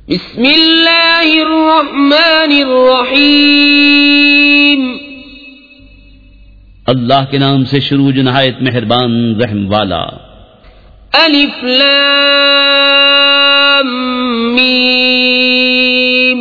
بسم اللہ الرحمن الرحیم اللہ کے نام سے شروع جو نہایت مہربان رحم والا. الف لام میم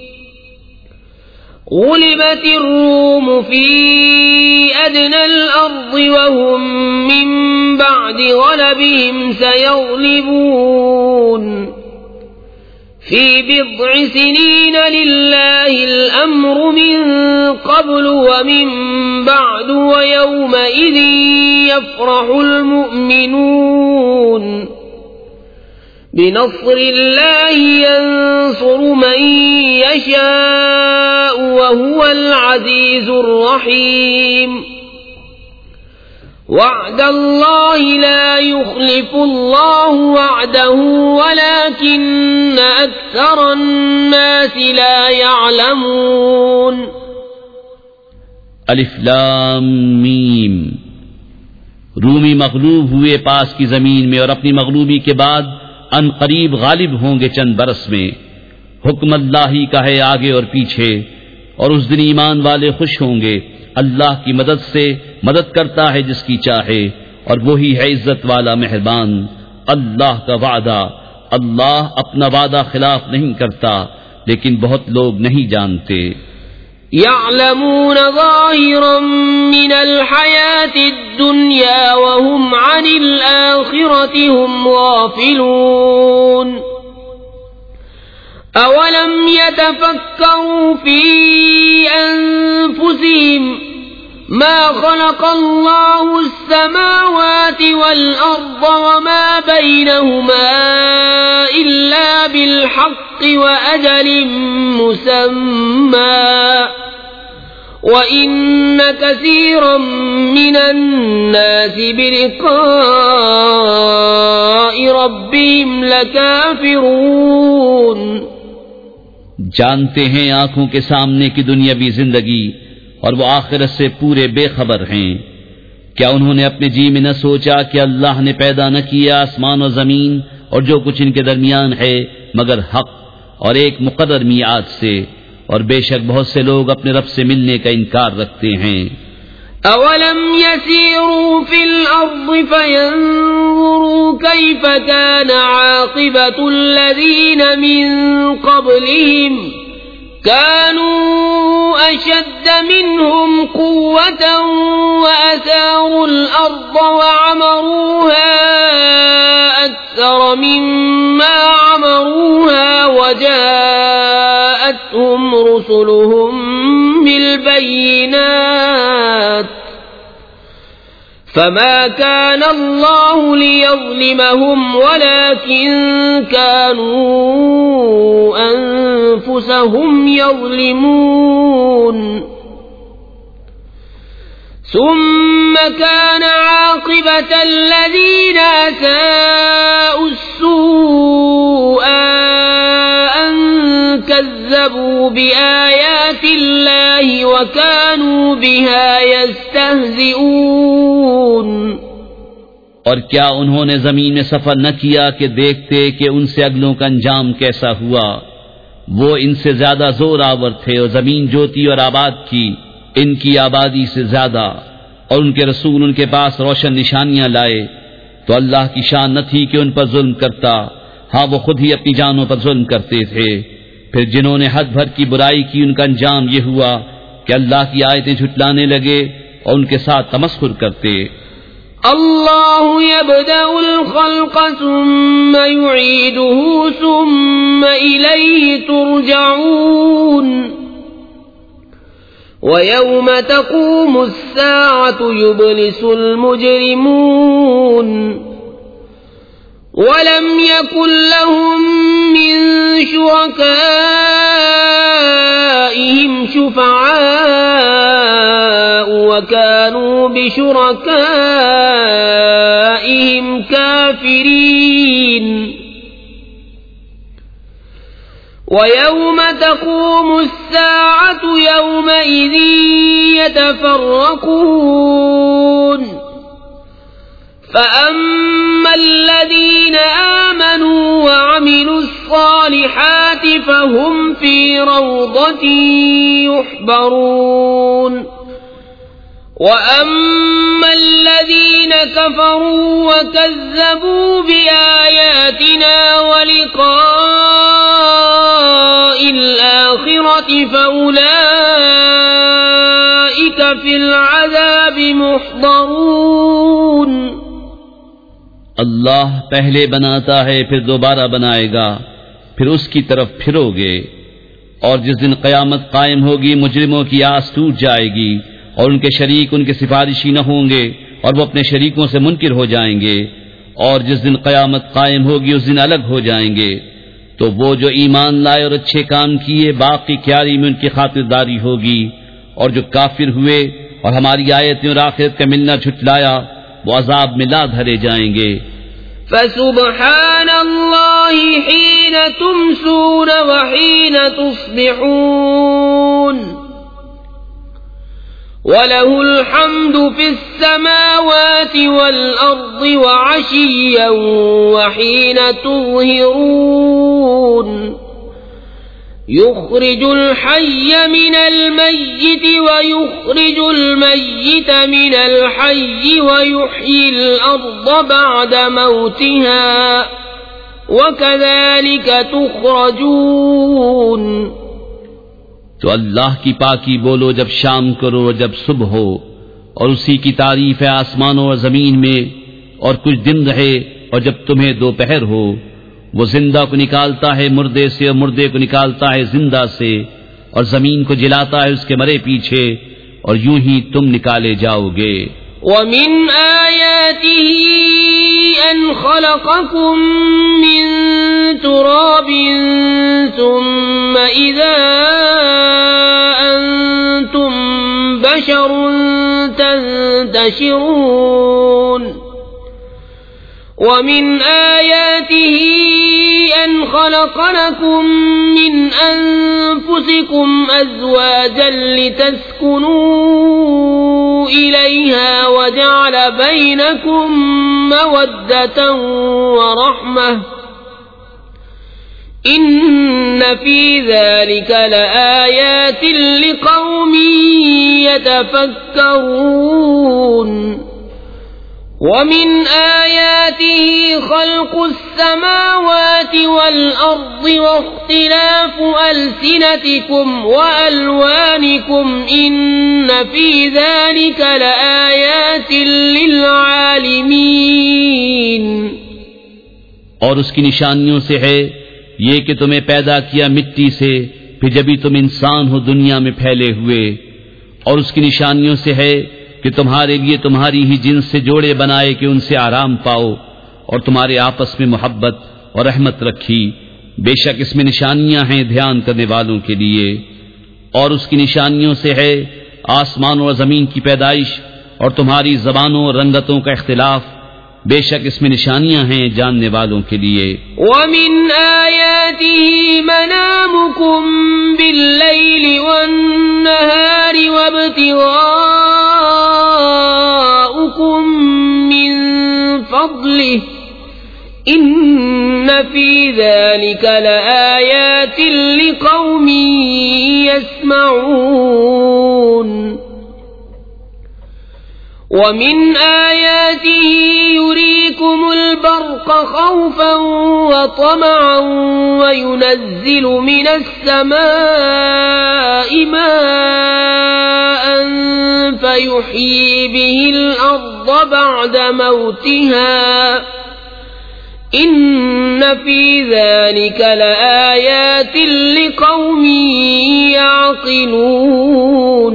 غلبت الروم في أدنى الأرض وهم من بعد غلبهم سيغلبون في بضع سنين لله الأمر من قبل ومن بعد ويومئذ يفرح المؤمنون بنصر الله ينصر من يشاء وهو العزيز الرحيم وعد الله لا يخلف الله وعده ولكن أكثر الناس لا يعلمون. الف لام میم. رومی مغلوب ہوئے پاس کی زمین میں اور اپنی مغلوبی کے بعد ان قریب غالب ہوں گے چند برس میں. حکم اللہ ہی کا ہے آگے اور پیچھے، اور اس دن ایمان والے خوش ہوں گے. اللہ کی مدد سے مدد کرتا ہے جس کی چاہے، اور وہی ہے عزت والا مہربان. اللہ کا وعدہ، اللہ اپنا وعدہ خلاف نہیں کرتا، لیکن بہت لوگ نہیں جانتے. يعلمون ظاهرا من الحياة الدنيا وهم عن الآخرة هم غافلون. أولم يتفكروا في أنفسهم ما خلق الله السماوات والأرض وما بينهما إلا بالحق وأجل مسمى وَإِنَّ كَثِيرًا مِّنَ النَّاسِ بِلِقَاءِ رَبِّهِمْ لَكَافِرُونَ. جانتے ہیں آنکھوں کے سامنے کی دنیاوی زندگی، اور وہ آخرت سے پورے بے خبر ہیں. کیا انہوں نے اپنے جی میں نہ سوچا کہ اللہ نے پیدا نہ کیا آسمان و زمین اور جو کچھ ان کے درمیان ہے مگر حق اور ایک مقرر میعاد سے، اور بے شک بہت سے لوگ اپنے رب سے ملنے کا انکار رکھتے ہیں. اولم يسيروا في الارض فينظروا كيف كان عاقبة الذين من قبلهم كانوا اشد منهم قوة واثاروا الارض وعمروها اكثر مما عمروها وجاءتهم رسلهم بالبينات فما كان الله ليظلمهم ولكن كانوا أنفسهم يظلمون. ثم كان عاقبة الذين أساءوا السوء أن كذبوا بآيات الله وكانوا بها يستهزئون. اور کیا انہوں نے زمین میں سفر نہ کیا کہ دیکھتے کہ ان سے اگلوں کا انجام کیسا ہوا؟ وہ ان سے زیادہ زور آور تھے، اور زمین جوتی اور آباد کی ان کی آبادی سے زیادہ، اور ان کے رسول ان کے پاس روشن نشانیاں لائے. تو اللہ کی شان نہ تھی کہ ان پر ظلم کرتا، ہاں وہ خود ہی اپنی جانوں پر ظلم کرتے تھے. پھر جنہوں نے حد بھر کی برائی کی ان کا انجام یہ ہوا کہ اللہ کی آیتیں جھٹلانے لگے اور ان کے ساتھ تمسخر کرتے. اللہ یبدأ الخلق ثم يعيده ثم إليه ترجعون. وَيَوْمَ تَقُومُ السَّاعَةُ يُبْلِسُ الْمُجْرِمُونَ. وَلَمْ يَكُنْ لَهُم مِّن شُرَكَائِهِمْ شُفَعَاءُ وَكَانُوا بِشُرَكَائِهِمْ كَافِرِينَ. وَيَوْمَ تَقُومُ السَّاعَةُ يَوْمَئِذٍ يَتَفَرَّقُونَ. فَأَمَّا الَّذِينَ آمَنُوا وَعَمِلُوا الصَّالِحَاتِ الصالحات فهم في روضة يحبرون وأما الذين كفروا وكذبوا بآياتنا ولقاء الآخرة فأولئك في العذاب محضرون. اللہ پہلے بناتا ہے پھر دوبارہ بنائے گا، پھر اس کی طرف پھرو گے، اور جس دن قیامت قائم ہوگی مجرموں کی آس ٹوٹ جائے گی اور ان کے شریک ان کے سفارشی نہ ہوں گے اور وہ اپنے شریکوں سے منکر ہو جائیں گے، اور جس دن قیامت قائم ہوگی اس دن الگ ہو جائیں گے. تو وہ جو ایمان لائے اور اچھے کام کیے باقی کیاری میں ان کی خاطرداری ہوگی، اور جو کافر ہوئے اور ہماری آیتیں اور آخرت کا ملنا جھٹلایا وہ عذاب میں لا دھرے جائیں گے. فسبحان اللہ حین تمسون وحین تصبحون وَلَهُ الْحَمْدُ فِي السَّمَاوَاتِ وَالْأَرْضِ وَعَشِيًّا وَحِينَ تُظْهِرُونَ يُخْرِجُ الْحَيَّ مِنَ الْمَيِّتِ وَيُخْرِجُ الْمَيِّتَ مِنَ الْحَيِّ وَيُحْيِي الْأَرْضَ بَعْدَ مَوْتِهَا وَكَذَلِكَ تُخْرَجُونَ. تو اللہ کی پاکی بولو جب شام کرو اور جب صبح ہو، اور اسی کی تعریف ہے آسمانوں اور زمین میں، اور کچھ دن رہے اور جب تمہیں دوپہر ہو. وہ زندہ کو نکالتا ہے مردے سے اور مردے کو نکالتا ہے زندہ سے، اور زمین کو جلاتا ہے اس کے مرے پیچھے، اور یوں ہی تم نکالے جاؤ گے. وَمِنْ آيَاتِهِ أَنْ خَلَقَكُم مِّن تُرَابٍ ثُمَّ إِذَا أَنْتُمْ بَشَرٌ تَنْتَشِرُونَ. وَمِنْ آيَاتِهِ أَنْ خَلَقَ لَكُم مِّنْ أَنفُسِكُمْ أَزْوَاجًا لِتَسْكُنُوا إِلَيْهَا وَجَعَلَ بَيْنَكُم مَّوَدَّةً وَرَحْمَةً إِنَّ فِي ذَلِكَ لَآيَاتٍ لِقَوْمٍ يَتَفَكَّرُونَ. وَمِنْ آيَاتِهِ خَلْقُ السَّمَاوَاتِ وَالْأَرْضِ وَاخْتِلَافُ أَلْسِنَتِكُمْ وَأَلْوَانِكُمْ إِنَّ فِي ذَلِكَ لَآيَاتٍ لِلْعَالِمِينَ. اور اس کی نشانیوں سے ہے یہ کہ تمہیں پیدا کیا مٹی سے، پھر جبھی تم انسان ہو دنیا میں پھیلے ہوئے. اور اس کی نشانیوں سے ہے کہ تمہارے لیے تمہاری ہی جنس سے جوڑے بنائے کہ ان سے آرام پاؤ، اور تمہارے آپس میں محبت اور رحمت رکھی. بے شک اس میں نشانیاں ہیں دھیان کرنے والوں کے لیے. اور اس کی نشانیوں سے ہے آسمانوں اور زمین کی پیدائش اور تمہاری زبانوں اور رنگتوں کا اختلاف. بے شک اس میں نشانیاں ہیں جاننے والوں کے لیے. وَمِنْ آيَاتِهِ مَنَامُكُمْ بِاللَّيْلِ وَالنَّهَارِ وَابْتِغَاؤُكُمْ مِنْ فَضْلِهِ إِنَّ فِي ذَلِكَ لَآيَاتٍ لِقَوْمٍ يَسْمَعُونَ. وَمِنْ آيَاتِهِ يُرِيكُمُ الْبَرْقَ خَوْفًا وَطَمَعًا وَيُنَزِّلُ مِنَ السَّمَاءِ مَاءً فَيُحْيِي بِهِ الْأَرْضَ بَعْدَ مَوْتِهَا إِنَّ فِي ذَلِكَ لَآيَاتٍ لِقَوْمٍ يَعْقِلُونَ.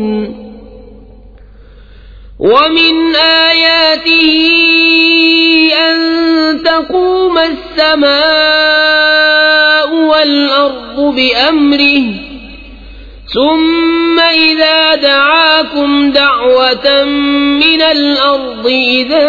وَمِنْ آيَاتِهِ أَن تَقُومَ السَّمَاءُ وَالْأَرْضُ بِأَمْرِهِ ثُمَّ إِذَا دَعَاكُمْ دَعْوَةً مِّنَ الْأَرْضِ إِذَا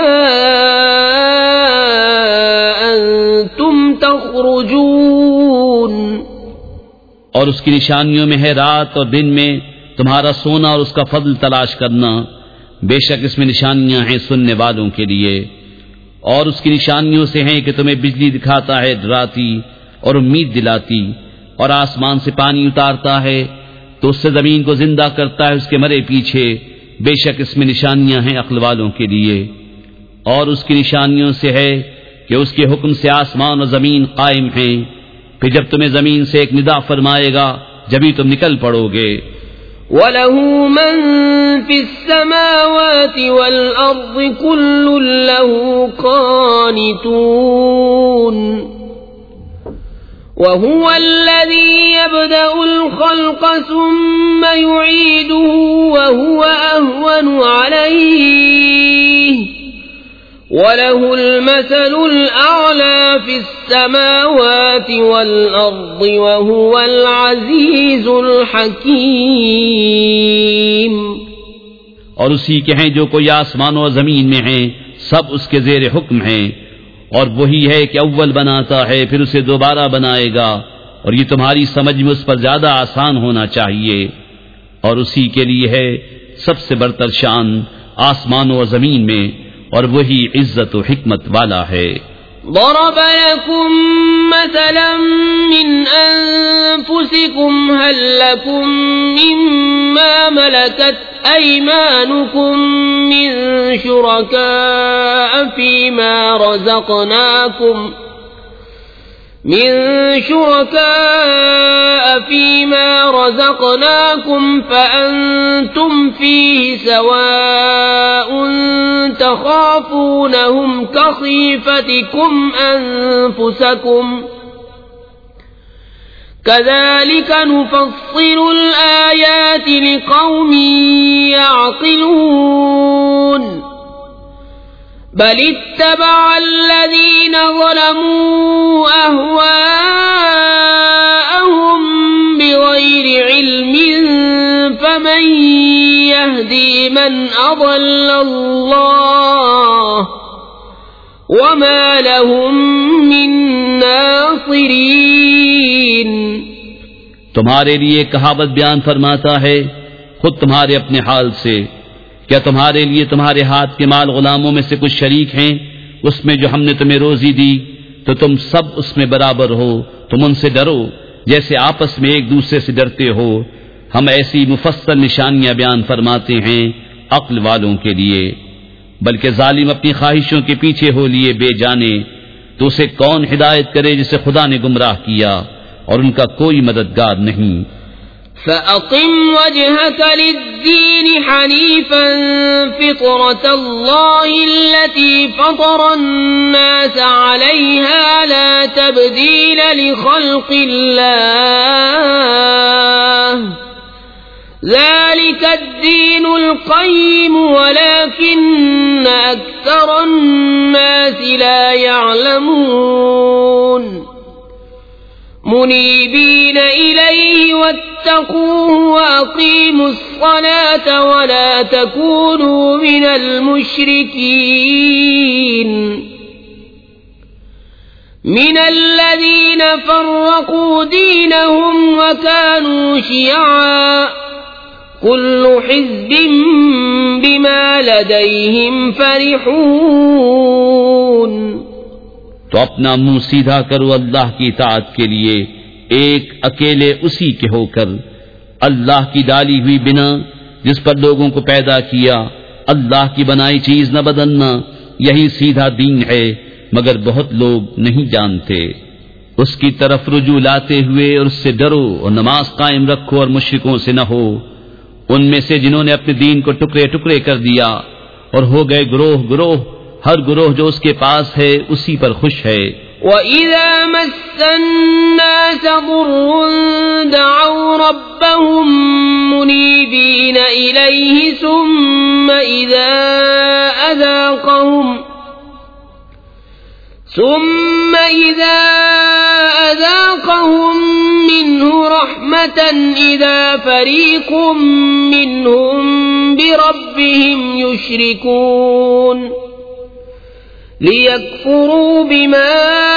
أَنْتُمْ تَخْرُجُونَ. اور اس کی نشانیوں میں ہے رات اور دن میں تمہارا سونا اور اس کا فضل تلاش کرنا. بے شک اس میں نشانیاں ہیں سننے والوں کے لیے. اور اس کی نشانیوں سے ہیں کہ تمہیں بجلی دکھاتا ہے ڈراتی اور امید دلاتی، اور آسمان سے پانی اتارتا ہے تو اس سے زمین کو زندہ کرتا ہے اس کے مرے پیچھے، بے شک اس میں نشانیاں ہیں عقل والوں کے لیے۔ اور اس کی نشانیوں سے ہے کہ اس کے حکم سے آسمان و زمین قائم ہیں، پھر جب تمہیں زمین سے ایک ندا فرمائے گا جبھی تم نکل پڑو گے۔ وَلَهُ مَن فِي السَّمَاوَاتِ وَالْأَرْضِ كُلٌّ لَّهُ قَانِتُونَ وَهُوَ الَّذِي يَبْدَأُ الْخَلْقَ ثُمَّ يُعِيدُهُ وَهُوَ أَهْوَنُ عَلَيْهِ وَلَهُ الْمَثَلُ الْأَعْلَى فِي السَّمَاوَاتِ وَالْأَرْضِ وَهُوَ الْعَزِيزُ الْحَكِيمُ۔ اور اسی کے ہیں جو کوئی آسمان و زمین میں ہیں، سب اس کے زیر حکم ہیں، اور وہی ہے کہ اول بناتا ہے پھر اسے دوبارہ بنائے گا، اور یہ تمہاری سمجھ میں اس پر زیادہ آسان ہونا چاہیے۔ اور اسی کے لیے ہے سب سے برتر شان آسمان و زمین میں، اور وہی عزت و حکمت والا ہے۔ ضرب لكم مثلا من أنفسكم هل لكم مما ملكت أيمانكم من شركاء فيما رزقناكم فأنتم فيه سواء تخافونهم كخيفتكم أنفسكم كذلك نفصل الآيات لقوم يعقلون بل اتبع الذين ظلموا أهواءهم بغير علم فمن يهدي من أضل الله وما لهم من ناصرين۔ تمہارے لیے کہاوت بیان فرماتا ہے خود تمہارے اپنے حال سے، کیا تمہارے لیے تمہارے ہاتھ کے مال غلاموں میں سے کچھ شریک ہیں اس میں جو ہم نے تمہیں روزی دی، تو تم سب اس میں برابر ہو، تم ان سے ڈرو جیسے آپس میں ایک دوسرے سے ڈرتے ہو۔ ہم ایسی مفصل نشانیاں بیان فرماتے ہیں عقل والوں کے لیے۔ بلکہ ظالم اپنی خواہشوں کے پیچھے ہو لیے بے جانے، تو اسے کون ہدایت کرے جسے خدا نے گمراہ کیا، اور ان کا کوئی مددگار نہیں۔ فَأَقِمْ وَجْهَكَ لِلدِّينِ حَنِيفًا فِطْرَةَ اللَّهِ الَّتِي فَطَرَ النَّاسَ عَلَيْهَا لَا تَبْدِيلَ لِخَلْقِ اللَّهِ ذَلِكَ الدِّينُ الْقَيِّمُ وَلَكِنَّ أَكْثَرَ النَّاسِ لَا يَعْلَمُونَ منيبين إليه واتقوه وأقيموا الصلاة ولا تكونوا من المشركين من الذين فرقوا دينهم وكانوا شيعا كل حزب بما لديهم فرحون۔ تو اپنا منہ سیدھا کرو اللہ کی اطاعت کے لیے، ایک اکیلے اسی کے ہو کر، اللہ کی ڈالی ہوئی بنا جس پر لوگوں کو پیدا کیا، اللہ کی بنائی چیز نہ بدلنا، یہی سیدھا دین ہے، مگر بہت لوگ نہیں جانتے۔ اس کی طرف رجوع لاتے ہوئے اور اس سے ڈرو اور نماز قائم رکھو اور مشرکوں سے نہ ہو، ان میں سے جنہوں نے اپنے دین کو ٹکڑے ٹکڑے کر دیا اور ہو گئے گروہ گروہ، ہر گروہ جو اس کے پاس ہے اسی پر خوش ہے۔ وَإِذَا مَسَّ النَّاسَ ضُرٌّ دَعَوْا رَبَّهُم مُّنِيبِينَ إِلَيْهِ ثُمَّ إِذَا أَذَاقَهُم مِّنْهُ رَحْمَةً إِذَا فَرِيقٌ مِّنْهُم بِرَبِّهِمْ يُشْرِكُونَ لِيَكْفُرُوا بِمَا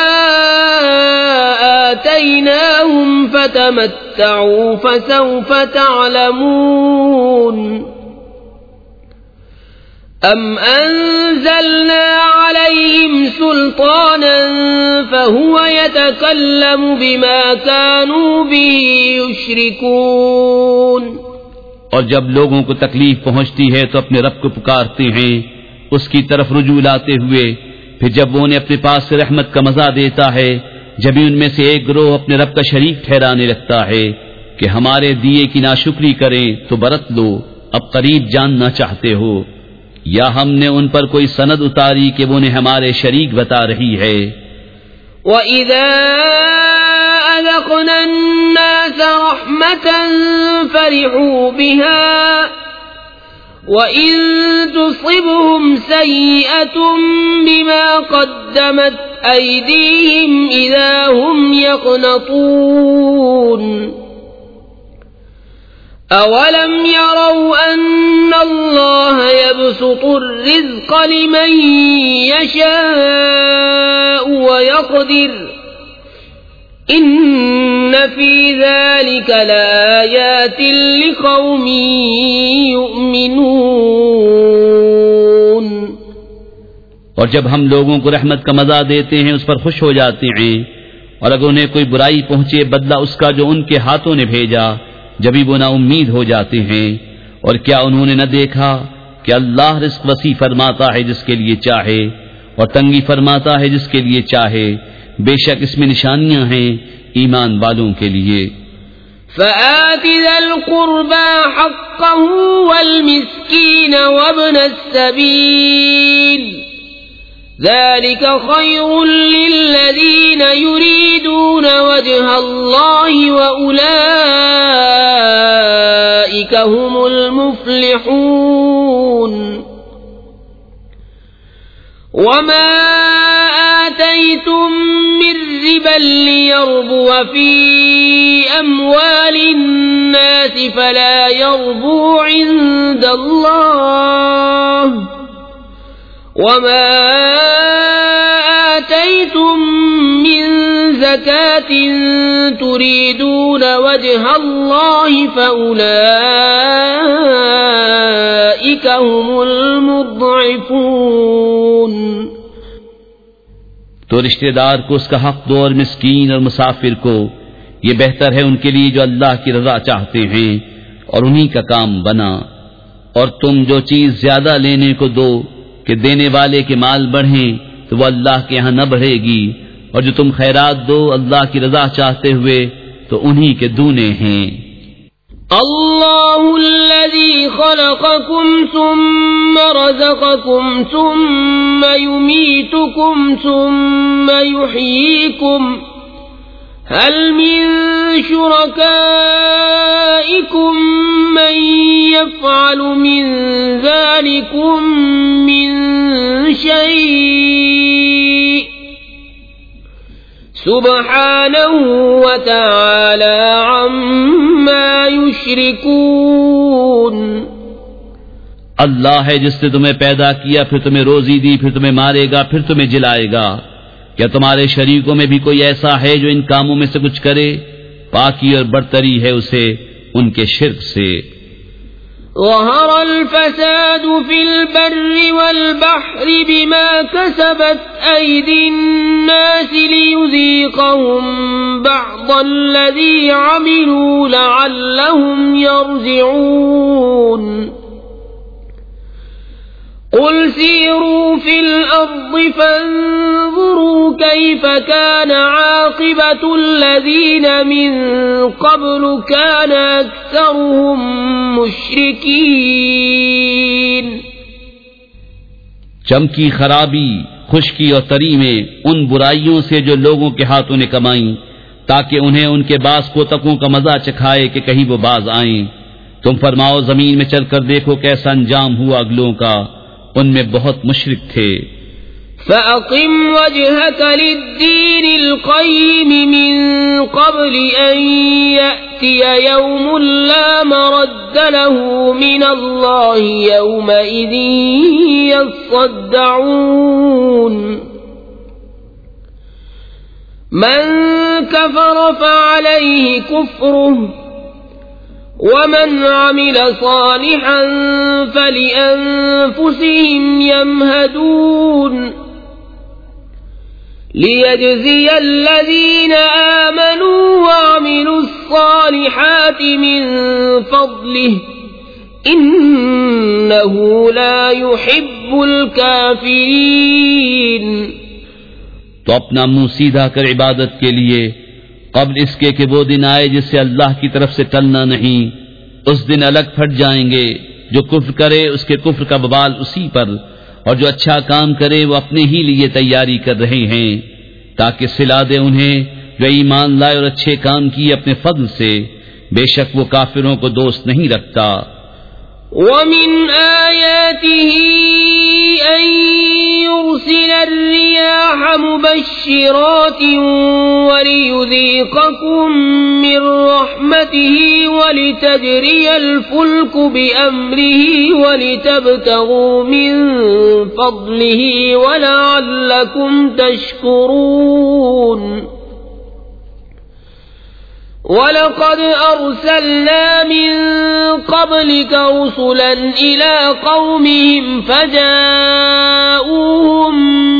آتَيْنَاهُمْ فَتَمَتَّعُوا فَسَوْفَ تَعْلَمُونَ۔ أم أنزلنا عليهم سلطانا فهو يتكلم بما كانوا به يشركون. اور جب لوگوں کو تکلیف پہنچتی ہے تو اپنے رب کو پکارتے ہیں اس کی طرف رجوع لاتے ہوئے، پھر جب وہ انہیں اپنے پاس سے رحمت کا مزہ دیتا ہے، جبھی ان میں سے ایک گروہ اپنے رب کا شریک ٹھہرانے لگتا ہے کہ ہمارے دیے کی ناشکری کریں تو برت لو، اب قریب جاننا چاہتے ہو، یا ہم نے ان پر کوئی سند اتاری کہ وہ انہیں ہمارے شریک بتا رہی ہے. وَإِذَا أَذَقْنَا النَّاسَ رَحْمَةً فَرِحُوا بِهَا وَإِن تُصِبْهُمْ سَيِّئَةٌ بِمَا قَدَّمَتْ أَيْدِيهِمْ إِذَا هُمْ يَقْنَطُونَ. أَوَلَمْ يَرَوْا أَنَّ اللَّهَ يَبْسُطُ الرِّزْقَ لِمَن يَشَاءُ وَيَقْدِرُ إِنَّ فِي ذَلِكَ لَآيَاتٍ لِقَوْمٍ يُؤْمِنُونَ. اور جب ہم لوگوں کو رحمت کا مزہ دیتے ہیں اس پر خوش ہو جاتے ہیں، اور اگر انہیں کوئی برائی پہنچے بدلہ اس کا جو ان کے ہاتھوں نے بھیجا، جبھی وہ نا امید ہو جاتے ہیں. اور کیا انہوں نے نہ دیکھا کہ اللہ رزق وسیع فرماتا ہے جس کے لیے چاہے اور تنگی فرماتا ہے جس کے لیے چاہے، بے شک اس میں نشانیاں ہیں ایمان والوں کے لیے. فآت ذا القربى حقه والمسكين وابن السبيل ذلك خير للذين يريدون وجه الله وأولئك هم المفلحون. وما آتيتم من ربا ليربو في أموال الناس فلا يربو عند الله وما آتيتم من زكاة تريدون وجه الله فأولئك هم المضعفون. تو رشتہ دار کو اس کا حق دو اور مسکین اور مسافر کو، یہ بہتر ہے ان کے لیے جو اللہ کی رضا چاہتے ہیں اور انہی کا کام بنا. اور تم جو چیز زیادہ لینے کو دو کہ دینے والے کے مال بڑھیں تو وہ اللہ کے ہاں نہ بڑھے گی، اور جو تم خیرات دو اللہ کی رضا چاہتے ہوئے تو انہی کے دونے ہیں. اللہ الذی خلقکم ثم رزقکم ثم یمیتکم ثم یحییکم هل من شرکائکم من يفعل من ذلكم من شيء سبحانه وتعالى عما يشركون. اللہ ہے جس نے تمہیں پیدا کیا، پھر تمہیں روزی دی، پھر تمہیں مارے گا، پھر تمہیں جلائے گا. کیا تمہارے شریکوں میں بھی کوئی ایسا ہے جو ان کاموں میں سے کچھ کرے؟ پاکی اور برتری ہے اسے ان کے شرک سے. ظهر الفساد في البر والبحر بما كسبت أيدي الناس ليذيقهم بعض الذي عملوا لعلهم يرجعون. قل سيروا في الأرض فانظروا كيف كان عاقبة الذين من قبل كان أكثرهم مشركين. چمکی خرابی، خشکی اور تری میں ان برائیوں سے جو لوگوں کے ہاتھوں نے کمائیں، تاکہ انہیں ان کے بعض کوتکوں کا مزہ چکھائے کہ کہیں وہ باز آئیں. تم فرماؤ زمین میں چل کر دیکھو کیسا انجام ہوا اگلوں کا، ان میں بہت مشرک تھے. فَأَقِمْ وَجْهَكَ لِلدِّينِ الْقَيِّمِ مِنْ قَبْلِ أَنْ يَأْتِيَ يَوْمٌ لَا مَرَدَّ لَهُ مِنَ اللَّهِ يَوْمَئِذٍ يَصَّدَّعُونَ. مَنْ كَفَرَ فَعَلَيْهِ كُفْرُهُ ومن عمل صالحا فلأنفسهم يمهدون ليجزي الذين آمنوا وعملوا الصالحات من فضله إنه لا يحب الكافرين۔ تو اپنا منہ سیدھا کر عبادت کے لیے قبل اس کے کہ وہ دن آئے جس سے اللہ کی طرف سے ٹلنا نہیں۔ اس دن الگ پھٹ جائیں گے، جو کفر کرے اس کے کفر کا وبال اسی پر، اور جو اچھا کام کرے وہ اپنے ہی لیے تیاری کر رہے ہیں تاکہ صلا دے انہیں جو ایمان لائے اور اچھے کام کیے اپنے فضل سے، بے شک وہ کافروں کو دوست نہیں رکھتا۔ وَمِنْ آيَاتِهِ أَن يُرْسِلَ الرِّيَاحَ مُبَشِّرَاتٍ وَلِيُذِيقَكُم مِّن رَّحْمَتِهِ وَلِتَجْرِيَ الْفُلْكُ بِأَمْرِهِ وَلِتَبْتَغُوا مِن فَضْلِهِ وَلَعَلَّكُمْ تَشْكُرُونَ۔ وَلَقَدْ أَرْسَلْنَا مِن قَبْلِكَ رُسُلًا إِلَى قَوْمِهِمْ فَجَاءُوهُم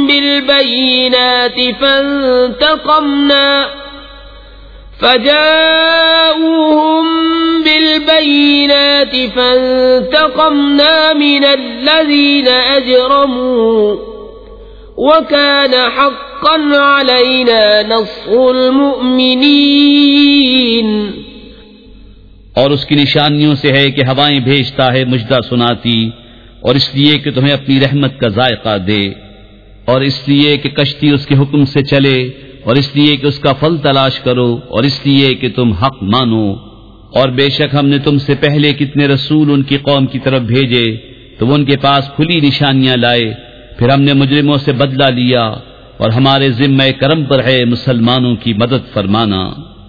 بِالْبَيِّنَاتِ فَانتَقَمْنَا مِنَ الَّذِينَ أَجْرَمُوا وَكَانَ حَقًّا عَلَيْنَا نَصْرُ الْمُؤْمِنِينَ۔ اور اس کی نشانیوں سے ہے کہ ہوائیں بھیجتا ہے مجدہ سناتی، اور اس لیے کہ تمہیں اپنی رحمت کا ذائقہ دے، اور اس لیے کہ کشتی اس کے حکم سے چلے، اور اس لیے کہ اس کا پھل تلاش کرو، اور اس لیے کہ تم حق مانو۔ اور بے شک ہم نے تم سے پہلے کتنے رسول ان کی قوم کی طرف بھیجے تو وہ ان کے پاس کھلی نشانیاں لائے، پھر ہم نے مجرموں سے بدلہ لیا، اور ہمارے ذمہ کرم پر ہے مسلمانوں کی مدد فرمانا۔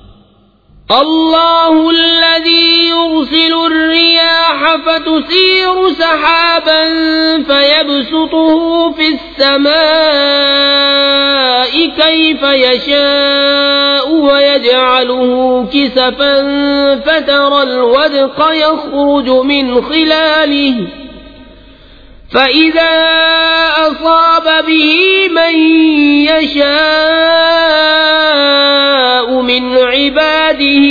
اللہ الذی یرسل الریاح فتثیر سحابا فیبسطه فی السماء کیف یشاء ویجعله کسفا فترى الودق یخرج من خلاله فَإِذَا أَصَابَ بِهِ مَن يَشَاءُ مِنْ عِبَادِهِ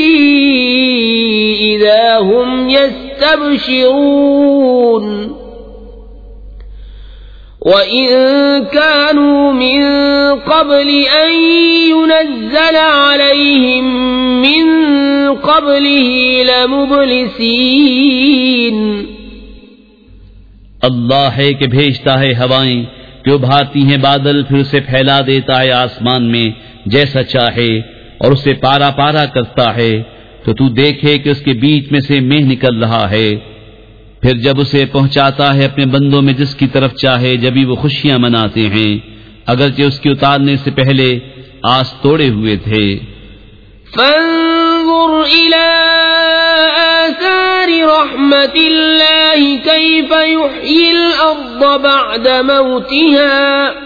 إِذَا هُمْ يَسْتَبْشِرُونَ وَإِن كَانُوا مِن قَبْلِ أَن يُنَزَّلَ عَلَيْهِم مِّن قَبْلِهِ لَمُبْلِسِينَ۔ اللہ ہے کہ بھیجتا ہے ہوائیں کہ ابھارتی ہیں بادل، پھر اسے پھیلا دیتا ہے آسمان میں جیسا چاہے، اور اسے پارا پارا کرتا ہے تو تو دیکھے کہ اس کے بیچ میں سے مہ نکل رہا ہے، پھر جب اسے پہنچاتا ہے اپنے بندوں میں جس کی طرف چاہے، جبھی وہ خوشیاں مناتے ہیں اگرچہ اس کے اتارنے سے پہلے آس توڑے ہوئے تھے۔ فانظر إلى آثار رحمة الله كيف يحيي الأرض بعد موتها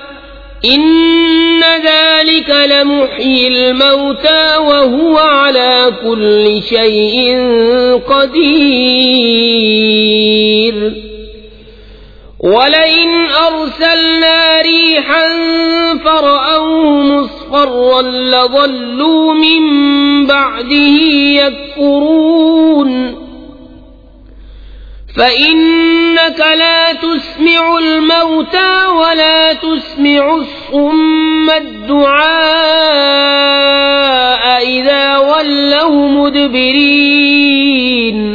إن ذلك لمحيي الموتى وهو على كل شيء قدير ولئن أرسلنا ريحا فرأوه مصفرا لظلوا من بعده يكفرون فإنك لا تسمع الموتى ولا تسمع الصم الدعاء إذا ولوا مدبرين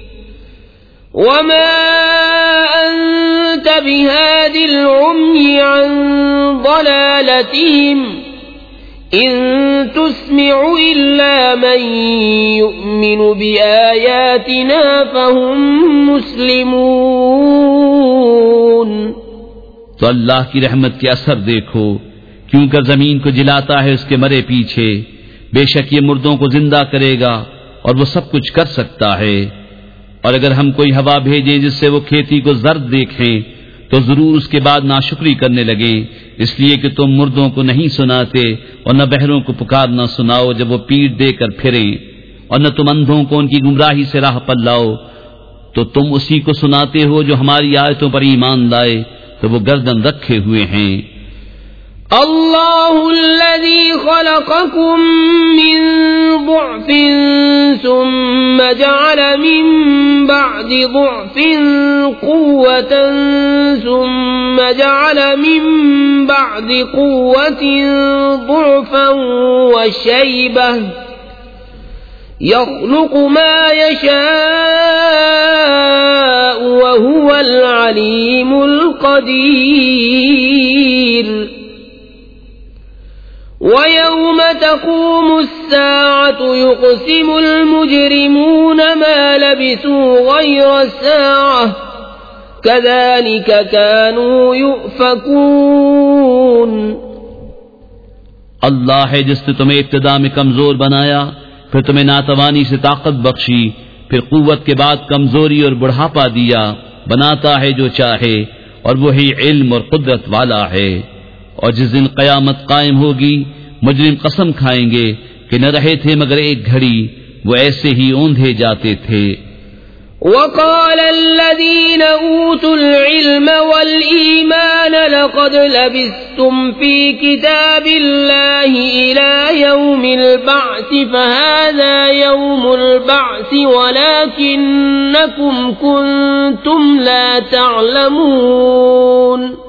وما أنت بهاد العمي عن ضلالتهم إن تسمع إلا من يؤمن بآياتنا فهم مسلمون۔ تو اللہ کی رحمت کے اثر دیکھو، کیوں کر زمین کو جلاتا ہے اس کے مرے پیچھے، بے شک یہ مردوں کو زندہ کرے گا اور وہ سب کچھ کر سکتا ہے۔ اور اگر ہم کوئی ہوا بھیجیں جس سے وہ کھیتی کو زرد دیکھیں تو ضرور اس کے بعد ناشکری کرنے لگیں، اس لیے کہ تم مردوں کو نہیں سناتے اور نہ بہروں کو پکارنا سناؤ جب وہ پیٹ دے کر پھریں، اور نہ تم اندھوں کو ان کی گمراہی سے راہ پر لاؤ، تو تم اسی کو سناتے ہو جو ہماری آیتوں پر ایمان لائے تو وہ گردن رکھے ہوئے ہیں۔ اللہ الذی خلقکم من ضعف ثم جعل من بعد ضعف قوة ثم جعل من بعد قوة ضعفا وشیبة يخلق ما يشاء وهو العليم القدير ويوم تقوم الساعة يقسم المجرمون ما لبثوا غير ساعة كذلك كانوا يؤفكون۔ اللہ ہے جس نے تمہیں ابتدا میں کمزور بنایا، پھر تمہیں ناتوانی سے طاقت بخشی، پھر قوت کے بعد کمزوری اور بڑھاپا دیا، بناتا ہے جو چاہے اور وہی علم اور قدرت والا ہے۔ اور جس دن قیامت قائم ہوگی مجرم قسم کھائیں گے کہ نہ رہے تھے مگر ایک گھڑی، وہ ایسے ہی اوندھے جاتے تھے۔ وقال الذين أوتوا العلم والإيمان لقد لبثتم في كتاب الله إلى يوم البعث فهذا يوم البعث ولكنكم كنتم لا تعلمون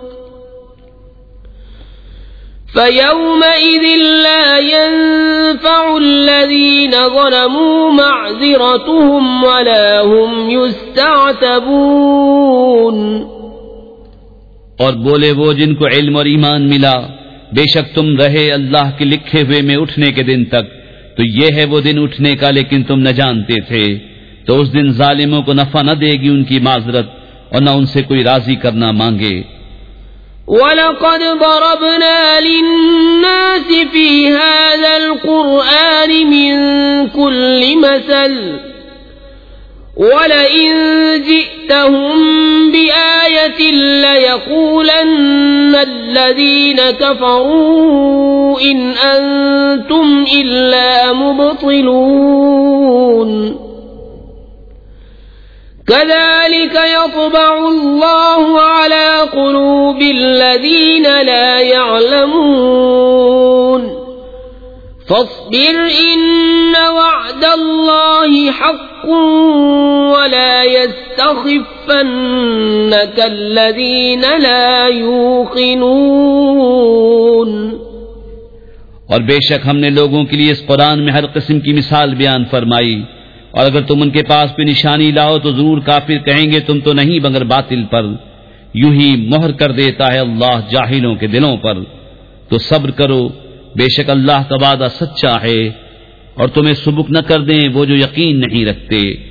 فيومئذ لا ينفع الذين ظلموا معذرتهم ولا هم يستعتبون۔ اور بولے وہ جن کو علم اور ایمان ملا، بے شک تم رہے اللہ کے لکھے ہوئے میں اٹھنے کے دن تک، تو یہ ہے وہ دن اٹھنے کا لیکن تم نہ جانتے تھے، تو اس دن ظالموں کو نفع نہ دے گی ان کی معذرت اور نہ ان سے کوئی راضی کرنا مانگے۔ وَلَقَدْ ضَرَبْنَا لِلنَّاسِ فِي هَذَا الْقُرْآنِ مِنْ كُلِّ مَثَلٍ وَلَئِنْ جِئْتَهُمْ بِآيَةٍ لَيَقُولَنَّ الَّذِينَ كَفَرُوا إِنْ أَنْتُمْ إِلَّا مُبْطِلُونَ۔ كذلك يطبع الله على قلوب الذين لا يعلمون فاصبر إن وعد الله حق ولا يستخفنك الذين لا يوقنون۔ اور بے شک ہم نے لوگوں کے لیے اس قرآن میں ہر قسم کی مثال بیان فرمائی، اور اگر تم ان کے پاس بھی نشانی لاؤ تو ضرور کافر کہیں گے تم تو نہیں مگر باطل پر، یوں ہی مہر کر دیتا ہے اللہ جاہلوں کے دلوں پر۔ تو صبر کرو، بے شک اللہ کا وعدہ سچا ہے، اور تمہیں سبک نہ کر دیں وہ جو یقین نہیں رکھتے۔